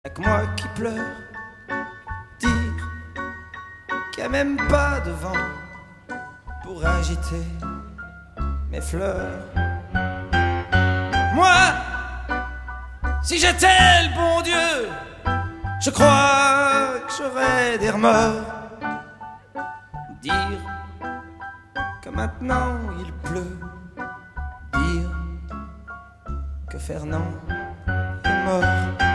Y'a que moi qui pleure, dire qu'il n'y a même pas de vent pour agiter mes fleurs. Moi, si j'étais le bon Dieu, je crois que j'aurais des remords. Dire que maintenant il pleut, dire que Fernand est mort.